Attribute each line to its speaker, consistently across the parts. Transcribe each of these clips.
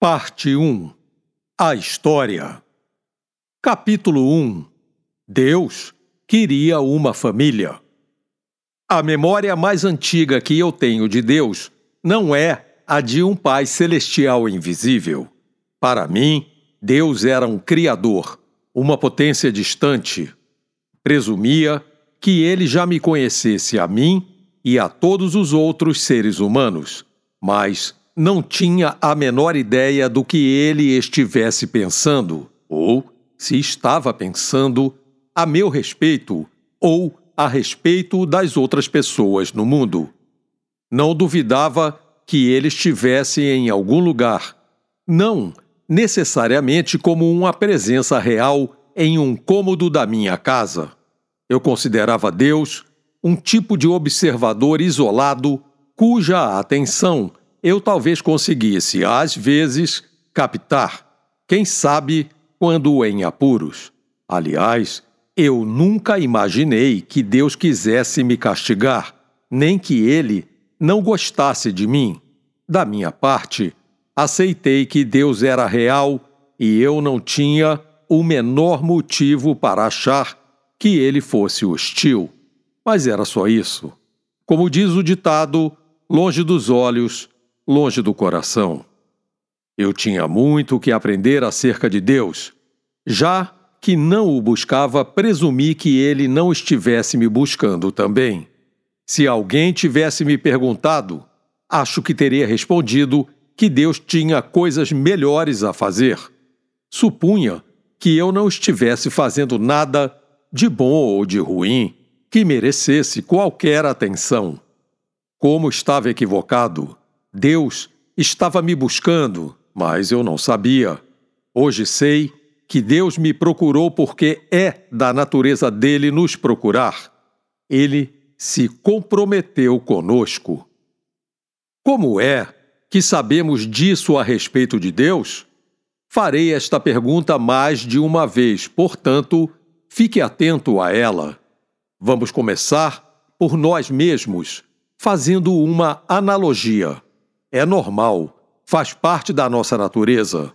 Speaker 1: Parte 1. A História. Capítulo 1. Deus queria uma família. A memória mais antiga que eu tenho de Deus não é a de um Pai celestial invisível. Para mim, Deus era um Criador, uma potência distante. Presumia que Ele já me conhecesse a mim e a todos os outros seres humanos, mas não tinha a menor ideia do que Ele estivesse pensando, ou se estava pensando, a meu respeito ou a respeito das outras pessoas no mundo. Não duvidava que Ele estivesse em algum lugar, não necessariamente como uma presença real em um cômodo da minha casa. Eu considerava Deus um tipo de observador isolado cuja atenção eu talvez conseguisse, às vezes, captar, quem sabe, quando em apuros. Aliás, eu nunca imaginei que Deus quisesse me castigar, nem que Ele não gostasse de mim. Da minha parte, aceitei que Deus era real e eu não tinha o menor motivo para achar que Ele fosse hostil. Mas era só isso. Como diz o ditado, longe dos olhos, longe do coração. Eu tinha muito que aprender acerca de Deus. Já que não o buscava, presumi que Ele não estivesse me buscando também. Se alguém tivesse me perguntado, acho que teria respondido que Deus tinha coisas melhores a fazer. Supunha que eu não estivesse fazendo nada de bom ou de ruim que merecesse qualquer atenção. Como estava equivocado, Deus estava me buscando, mas eu não sabia. Hoje sei que Deus me procurou porque é da natureza dele nos procurar. Ele se comprometeu conosco. Como é que sabemos disso a respeito de Deus? Farei esta pergunta mais de uma vez, portanto, fique atento a ela. Vamos começar por nós mesmos, fazendo uma analogia. É normal, faz parte da nossa natureza,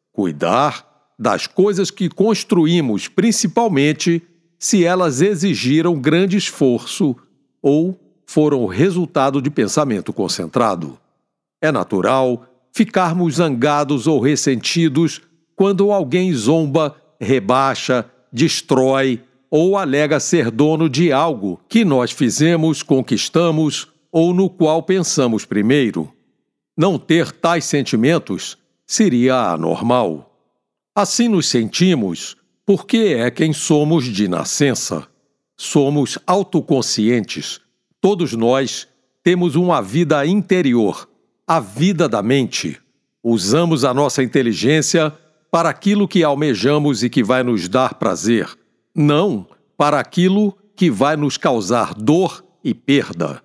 Speaker 1: cuidar das coisas que construímos, principalmente se elas exigiram grande esforço ou foram resultado de pensamento concentrado. É natural ficarmos zangados ou ressentidos quando alguém zomba, rebaixa, destrói ou alega ser dono de algo que nós fizemos, conquistamos ou no qual pensamos primeiro. Não ter tais sentimentos seria anormal. Assim nos sentimos porque é quem somos de nascença. Somos autoconscientes. Todos nós temos uma vida interior, a vida da mente. Usamos a nossa inteligência para aquilo que almejamos e que vai nos dar prazer, não para aquilo que vai nos causar dor e perda.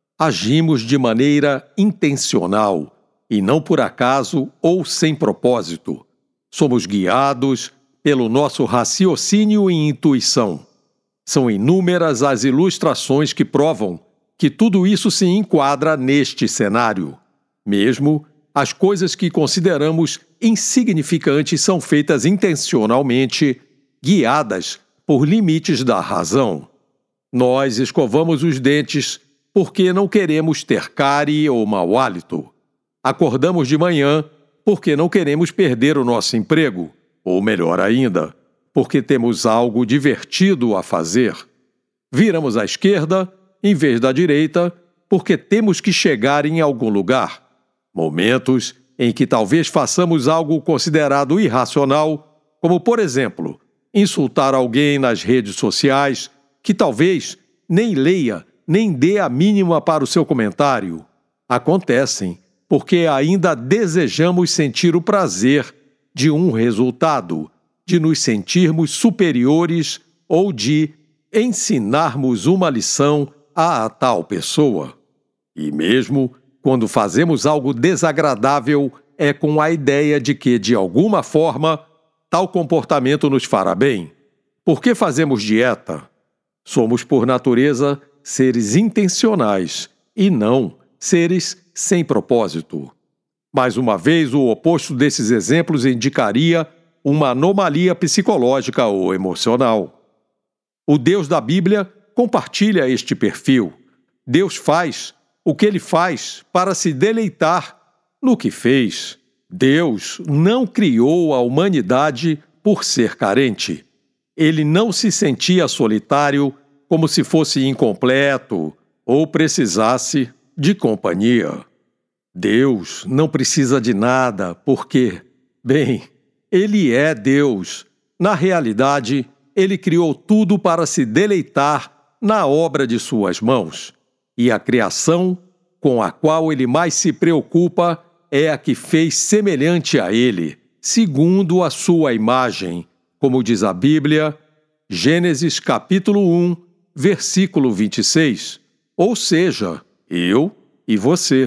Speaker 1: Agimos de maneira intencional e não por acaso ou sem propósito. Somos guiados pelo nosso raciocínio e intuição. São inúmeras as ilustrações que provam que tudo isso se enquadra neste cenário. Mesmo as coisas que consideramos insignificantes são feitas intencionalmente, guiadas por limites da razão. Nós escovamos os dentes porque não queremos ter cárie ou mau hálito. Acordamos de manhã porque não queremos perder o nosso emprego, ou melhor ainda, porque temos algo divertido a fazer. Viramos à esquerda em vez da direita porque temos que chegar em algum lugar. Momentos em que talvez façamos algo considerado irracional, como, por exemplo, insultar alguém nas redes sociais, que talvez nem leia, nem dê a mínima para o seu comentário. Acontecem porque ainda desejamos sentir o prazer de um resultado, de nos sentirmos superiores ou de ensinarmos uma lição a tal pessoa. E mesmo quando fazemos algo desagradável, é com a ideia de que, de alguma forma, tal comportamento nos fará bem. Por que fazemos dieta? Somos, por natureza, seres intencionais e não seres sem propósito. Mais uma vez, o oposto desses exemplos indicaria uma anomalia psicológica ou emocional. O Deus da Bíblia compartilha este perfil. Deus faz o que Ele faz para se deleitar no que fez. Deus não criou a humanidade por ser carente. Ele não se sentia solitário, como se fosse incompleto ou precisasse de companhia. Deus não precisa de nada porque, bem, Ele é Deus. Na realidade, Ele criou tudo para se deleitar na obra de suas mãos. E a criação com a qual Ele mais se preocupa é a que fez semelhante a Ele, segundo a sua imagem, como diz a Bíblia, Gênesis capítulo 1, versículo 26, ou seja, eu e você.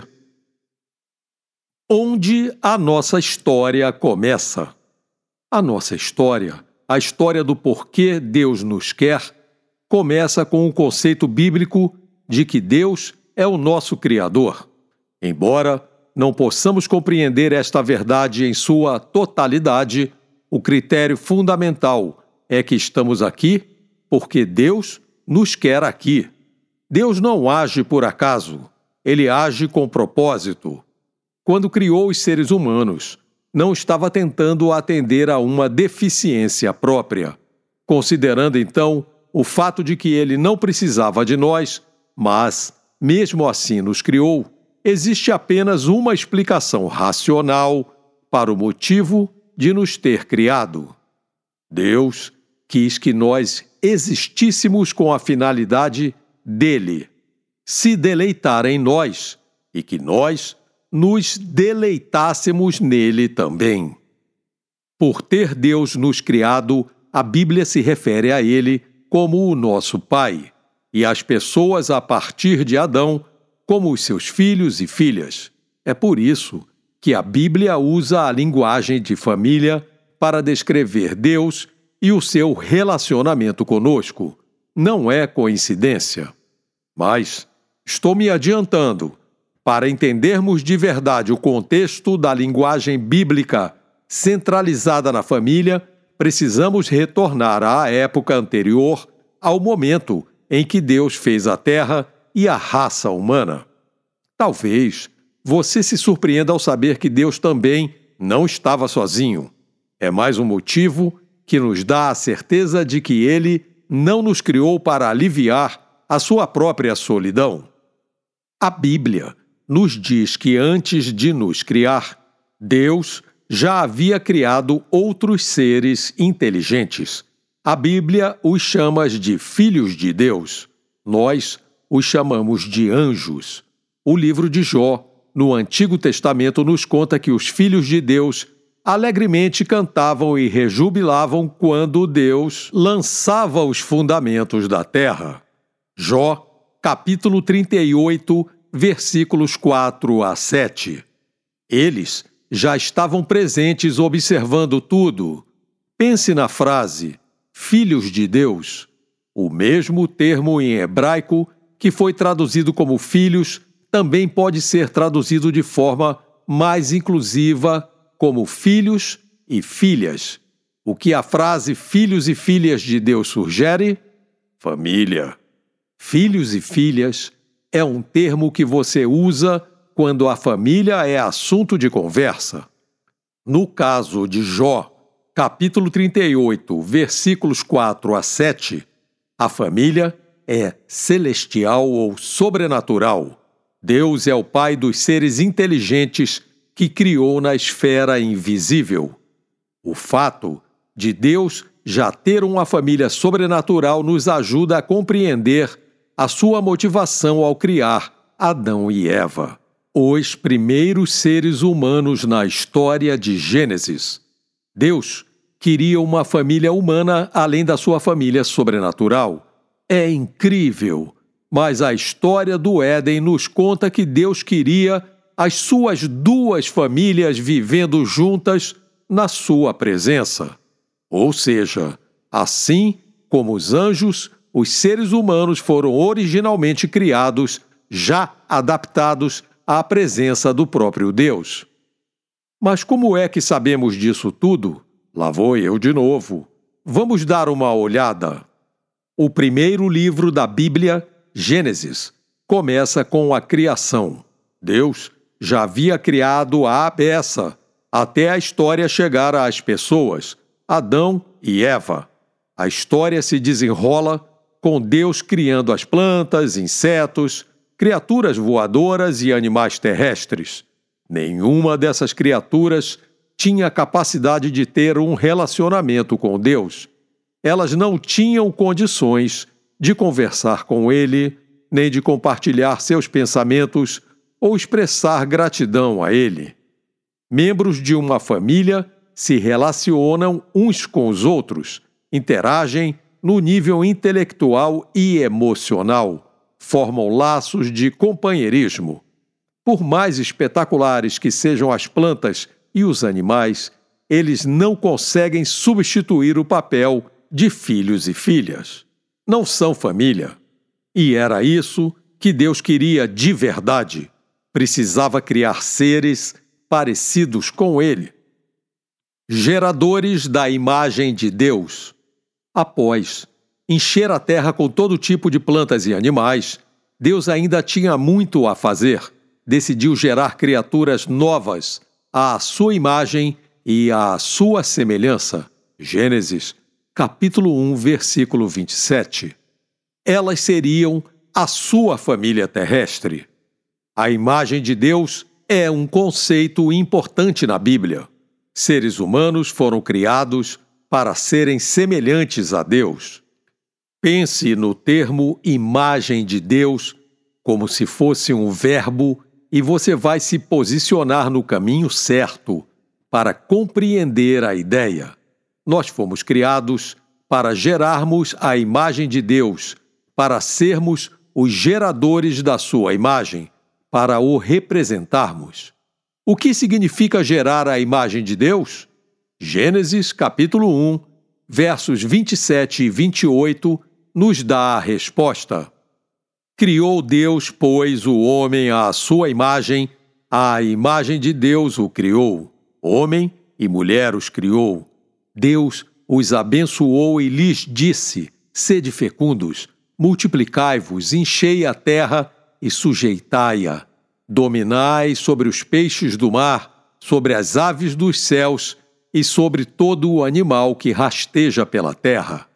Speaker 1: Onde a nossa história começa? A nossa história, a história do porquê Deus nos quer, começa com o conceito bíblico de que Deus é o nosso Criador. Embora não possamos compreender esta verdade em sua totalidade, o critério fundamental é que estamos aqui porque Deus nos quer aqui. Deus não age por acaso, Ele age com propósito. Quando criou os seres humanos, não estava tentando atender a uma deficiência própria, considerando então o fato de que Ele não precisava de nós, mas, mesmo assim nos criou. Existe apenas uma explicação racional para o motivo de nos ter criado. Deus quis que nós existíssemos com a finalidade dele, se deleitar em nós, e que nós nos deleitássemos nele também. Por ter Deus nos criado, a Bíblia se refere a ele como o nosso Pai, e às pessoas a partir de Adão como os seus filhos e filhas. É por isso que a Bíblia usa a linguagem de família para descrever Deus e o seu relacionamento conosco. Não é coincidência. Mas estou me adiantando. Para entendermos de verdade o contexto da linguagem bíblica centralizada na família, precisamos retornar à época anterior ao momento em que Deus fez a terra e a raça humana. Talvez você se surpreenda ao saber que Deus também não estava sozinho. É mais um motivo que nos dá a certeza de que Ele não nos criou para aliviar a sua própria solidão. A Bíblia nos diz que antes de nos criar, Deus já havia criado outros seres inteligentes. A Bíblia os chama de filhos de Deus. Nós os chamamos de anjos. O livro de Jó, no Antigo Testamento, nos conta que os filhos de Deus alegremente cantavam e rejubilavam quando Deus lançava os fundamentos da terra. Jó, capítulo 38, versículos 4 a 7. Eles já estavam presentes observando tudo. Pense na frase, filhos de Deus. O mesmo termo em hebraico que foi traduzido como filhos também pode ser traduzido de forma mais inclusiva como filhos e filhas. O que a frase filhos e filhas de Deus sugere? Família. Filhos e filhas é um termo que você usa quando a família é assunto de conversa. No caso de Jó, capítulo 38, versículos 4 a 7, a família é celestial ou sobrenatural. Deus é o Pai dos seres inteligentes que criou na esfera invisível. O fato de Deus já ter uma família sobrenatural nos ajuda a compreender a sua motivação ao criar Adão e Eva, os primeiros seres humanos na história de Gênesis. Deus queria uma família humana além da sua família sobrenatural. É incrível, mas a história do Éden nos conta que Deus queria as suas duas famílias vivendo juntas na sua presença. Ou seja, assim como os anjos, os seres humanos foram originalmente criados, já adaptados à presença do próprio Deus. Mas como é que sabemos disso tudo? Lá vou eu de novo. Vamos dar uma olhada. O primeiro livro da Bíblia, Gênesis, começa com a criação. Deus já havia criado a beça, até a história chegar às pessoas, Adão e Eva. A história se desenrola com Deus criando as plantas, insetos, criaturas voadoras e animais terrestres. Nenhuma dessas criaturas tinha a capacidade de ter um relacionamento com Deus. Elas não tinham condições de conversar com Ele, nem de compartilhar seus pensamentos ou expressar gratidão a Ele. Membros de uma família se relacionam uns com os outros, interagem no nível intelectual e emocional, formam laços de companheirismo. Por mais espetaculares que sejam as plantas e os animais, eles não conseguem substituir o papel de filhos e filhas. Não são família. E era isso que Deus queria de verdade. Precisava criar seres parecidos com Ele. Geradores da imagem de Deus. Após encher a terra com todo tipo de plantas e animais, Deus ainda tinha muito a fazer. Decidiu gerar criaturas novas, à sua imagem e à sua semelhança. Gênesis, capítulo 1, versículo 27. Elas seriam a sua família terrestre. A imagem de Deus é um conceito importante na Bíblia. Seres humanos foram criados para serem semelhantes a Deus. Pense no termo imagem de Deus como se fosse um verbo e você vai se posicionar no caminho certo para compreender a ideia. Nós fomos criados para gerarmos a imagem de Deus, para sermos os geradores da sua imagem, para o representarmos. O que significa gerar a imagem de Deus? Gênesis capítulo 1, versos 27 e 28, nos dá a resposta. Criou Deus, pois, o homem à sua imagem, a imagem de Deus o criou. Homem e mulher os criou. Deus os abençoou e lhes disse: sede fecundos, multiplicai-vos, enchei a terra e sujeitai-a. Dominai sobre os peixes do mar, sobre as aves dos céus e sobre todo o animal que rasteja pela terra.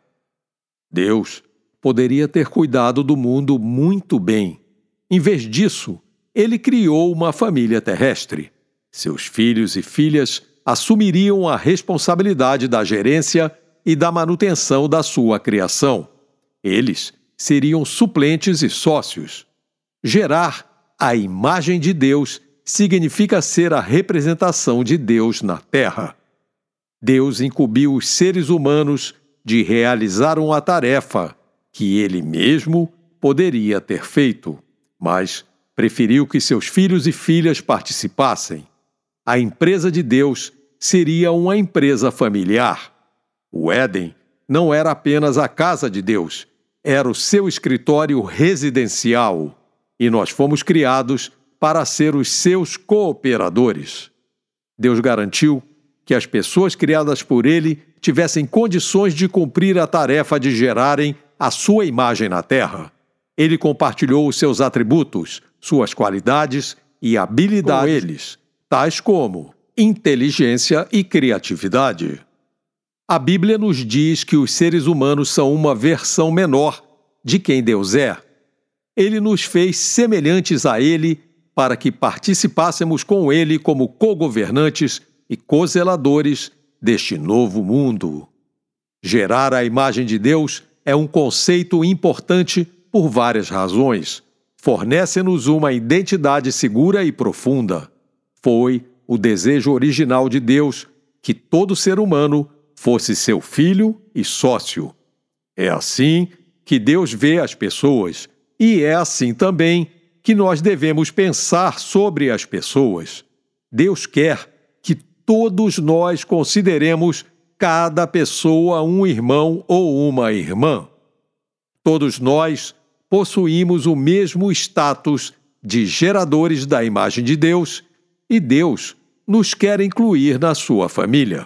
Speaker 1: Deus poderia ter cuidado do mundo muito bem. Em vez disso, ele criou uma família terrestre. Seus filhos e filhas assumiriam a responsabilidade da gerência e da manutenção da sua criação. Eles seriam suplentes e sócios. Gerar a imagem de Deus significa ser a representação de Deus na Terra. Deus incumbiu os seres humanos de realizar uma tarefa que Ele mesmo poderia ter feito, mas preferiu que seus filhos e filhas participassem. A empresa de Deus seria uma empresa familiar. O Éden não era apenas a casa de Deus, era o seu escritório residencial, e nós fomos criados para ser os seus cooperadores. Deus garantiu que as pessoas criadas por Ele tivessem condições de cumprir a tarefa de gerarem a sua imagem na terra. Ele compartilhou os seus atributos, suas qualidades e habilidades com eles, tais como inteligência e criatividade. A Bíblia nos diz que os seres humanos são uma versão menor de quem Deus é. Ele nos fez semelhantes a Ele para que participássemos com Ele como cogovernantes e cozeladores deste novo mundo. Gerar a imagem de Deus é um conceito importante por várias razões. Fornece-nos uma identidade segura e profunda. Foi o desejo original de Deus que todo ser humano fosse seu filho e sócio. É assim que Deus vê as pessoas, e é assim também que nós devemos pensar sobre as pessoas. Deus quer que todos nós consideremos cada pessoa um irmão ou uma irmã. Todos nós possuímos o mesmo status de geradores da imagem de Deus, e Deus nos quer incluir na sua família.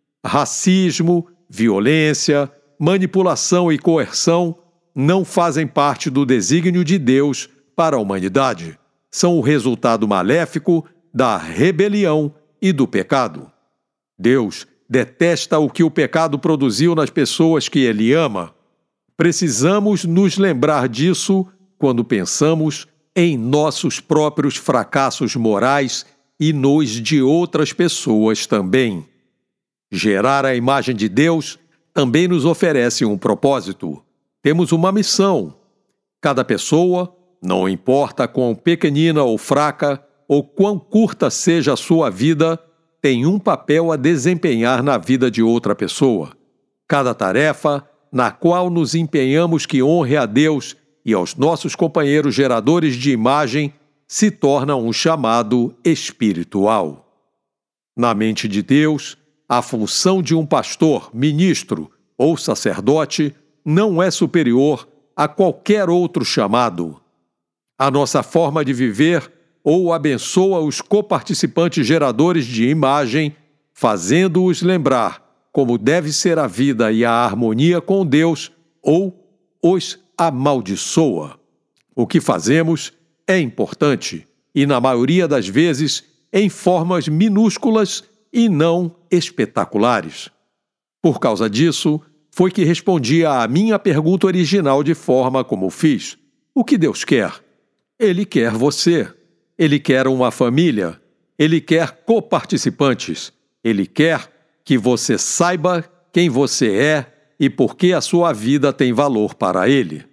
Speaker 1: Racismo, violência, manipulação e coerção não fazem parte do desígnio de Deus para a humanidade. São o resultado maléfico da rebelião e do pecado. Deus detesta o que o pecado produziu nas pessoas que Ele ama. Precisamos nos lembrar disso quando pensamos em nossos próprios fracassos morais e nos de outras pessoas também. Gerar a imagem de Deus também nos oferece um propósito. Temos uma missão. Cada pessoa, não importa quão pequenina ou fraca ou quão curta seja a sua vida, tem um papel a desempenhar na vida de outra pessoa. Cada tarefa na qual nos empenhamos que honre a Deus e aos nossos companheiros geradores de imagem se torna um chamado espiritual. Na mente de Deus, a função de um pastor, ministro ou sacerdote não é superior a qualquer outro chamado. A nossa forma de viver ou abençoa os coparticipantes geradores de imagem, fazendo-os lembrar como deve ser a vida e a harmonia com Deus, ou os amaldiçoa. O que fazemos é importante e, na maioria das vezes, em formas minúsculas e não espetaculares. Por causa disso, foi que respondi à minha pergunta original de forma como fiz. O que Deus quer? Ele quer você. Ele quer uma família. Ele quer coparticipantes. Ele quer que você saiba quem você é e por que a sua vida tem valor para Ele.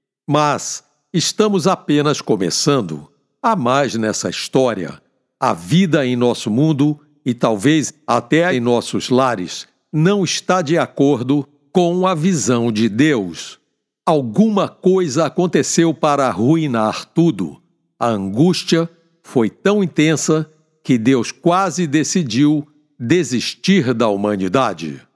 Speaker 1: Mas estamos apenas começando. Há mais nessa história. A vida em nosso mundo e talvez até em nossos lares não está de acordo com a visão de Deus. Alguma coisa aconteceu para arruinar tudo. A angústia foi tão intensa que Deus quase decidiu desistir da humanidade.